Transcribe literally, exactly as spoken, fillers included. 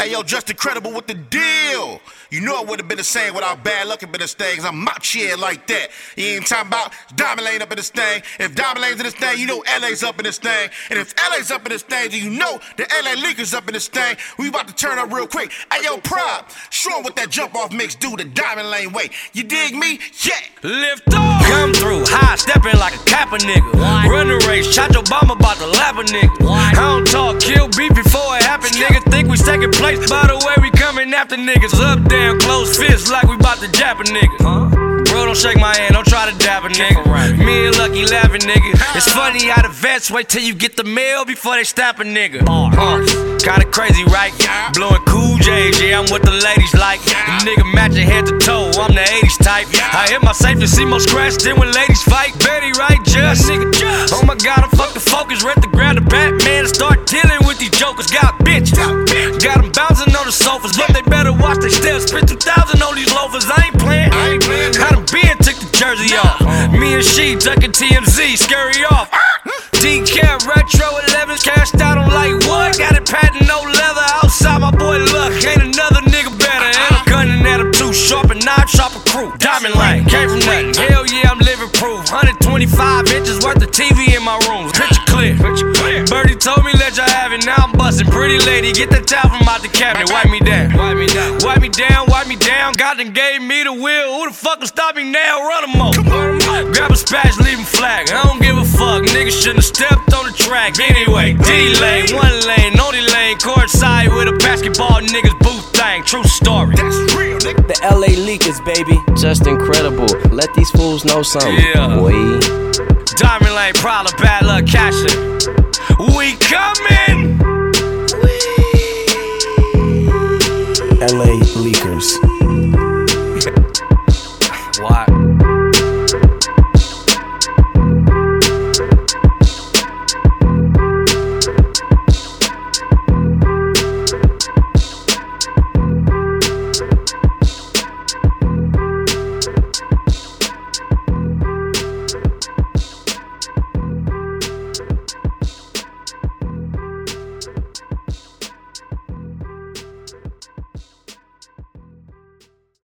Hey, yo, just incredible with the deal. You know it would have been the same without bad luck and been this thing, cause I'm out here like that. You ain't talking about Diamond Lane up in this thing. If Diamond Lane's in this thing, you know L A's up in this thing. And if L A's up in this thing, then you know the L A Lakers up in this thing. We about to turn up real quick. Hey, yo, Prop, show 'em what that jump off mix do the Diamond Lane way. You dig me? Yeah. Lift off. Come through, high stepping like a Kappa nigga. What? Run the race, shot your bomb about to lap a nigga. What? I don't talk, kill beef before it happen, nigga. Think we second place, by the way we coming after niggas. Up, down, close fists like we bout to jab a nigga. Huh? Bro, don't shake my hand, don't try to dab a nigga. Me and Lucky laughing, nigga. It's funny how the vets wait till you get the mail before they stamp a nigga. Uh, kinda crazy, right? Blowing cool J's, yeah, I'm what the ladies like. The nigga matching head to toe, I'm the eighties type. I hit my safe to see more scratch than when ladies fight. Betty, right? Just nigga, just. Oh my god, I'm fuck the focus, rent the ground to Batman and start dealing with these jokers. Got bitches, got them bouncing on the sofas, but they better watch their steps. Spent two thousand on these loafers, I ain't playing. I ain't playing. Got them Ben took the jersey off. Me and she ducking T M Z, scurry off. D-Cap retro elevens, cashed out on like what? Got it patent, no leather. Outside my boy Luck, ain't another nigga better. And I'm gunning at him too sharp and knife sharp a crew. Diamond Lane, came from nothing. Hell yeah, I'm living proof. one twenty-five inches worth of T V in my room. Picture clear. Birdie told me let y'all have it, now I'm busting. Pretty lady, get the towel from out the cabinet. Wipe me down, wipe me down, wipe me down, wipe me down. God done gave me the wheel. Who the fuck will stop me now? Run them up. Grab a spatch, leave him flag. I don't give a fuck. Niggas shouldn't have stepped on the track. Anyway, D lane, one lane, only lane, court side with a basketball niggas booth thing. True story. That's real, nigga. The L A Leakers, baby. Just incredible. Let these fools know something. Yeah. Boy. Diamond Lane, problem, bad luck, cashing. We coming.